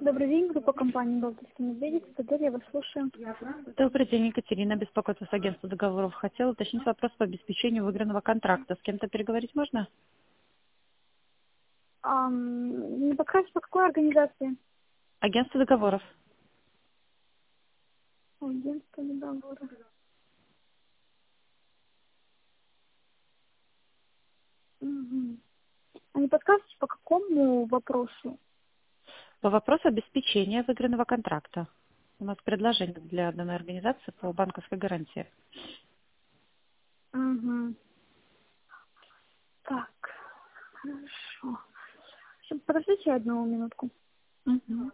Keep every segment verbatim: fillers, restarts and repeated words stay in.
Добрый день, группа компании «Балтийский медведик». Теперь я вас слушаю. Добрый день, Екатерина. Беспокоит вас агентство договоров. Хотела уточнить вопрос по обеспечению выигранного контракта. С кем-то переговорить можно? Ам, не подскажете, по какой организации? Агентство договоров. Агентство договоров. Угу. А не подскажете, по какому вопросу? По вопросу обеспечения выигранного контракта. У нас предложение для данной организации по банковской гарантии. Угу. Так, хорошо. Сейчас, подождите одну минутку. Мгм.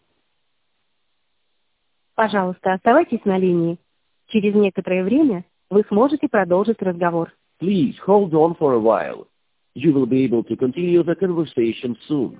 Пожалуйста, оставайтесь на линии. Через некоторое время вы сможете продолжить разговор. Please hold on for a while. You will be able to continue the conversation soon.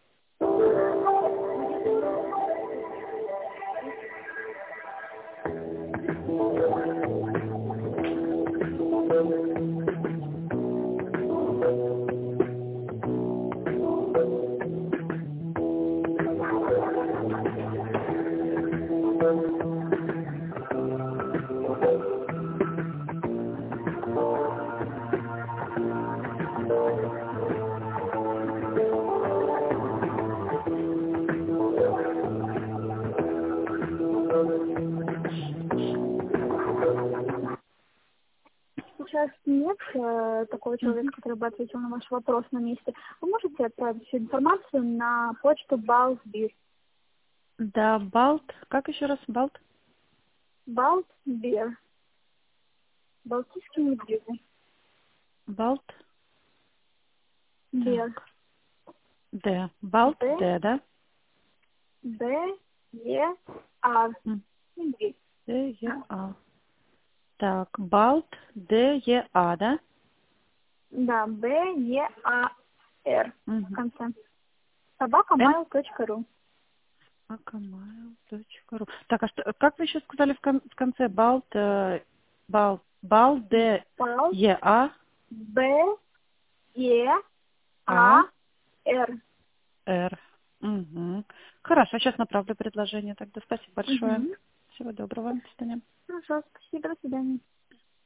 Сейчас нет э, такого человека, который бы ответил на ваш вопрос на месте. Вы можете отправить всю информацию на почту Балтбир. Да, Балт. Как еще раз? Балт? Балтбир. Балтийский медведик. Балт. Бир. Д. Балт. Д. Д, да? Д. Е. А. М. Медведь. Д, Е, А. Так, Балт. Д, Е, А, да? Да, Б. Е. А. Р. В Угу. конце. собака mail точка ру. акамайл точка ру. Так, а что, как вы еще сказали в, кон- в конце? Балт, э, Балт, Балт, Д, Балт. Е, А, Б. Е. А, А. Р. Р. Угу. Хорошо, сейчас направлю предложение. Тогда спасибо большое. Угу. Всего доброго. До свидания. Хорошо, спасибо, до свидания.